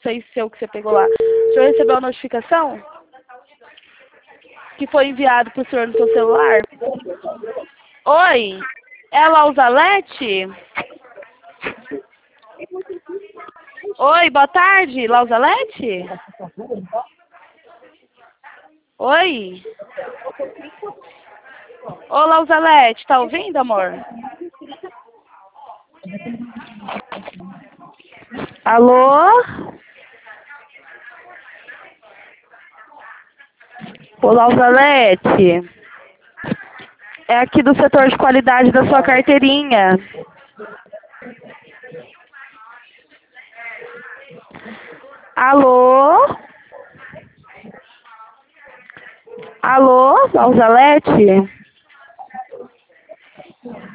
sei se é o que você pegou lá. O senhor recebeu a notificação? Que foi enviado para o senhor no seu celular? Oi? É a Lausalete? Oi, boa tarde, Lausalete? Oi? Ô, Lausalete, tá ouvindo, amor? Alô? Ô, Lausalete, é aqui do setor de qualidade da sua carteirinha. Alô? Alô, Lausalete?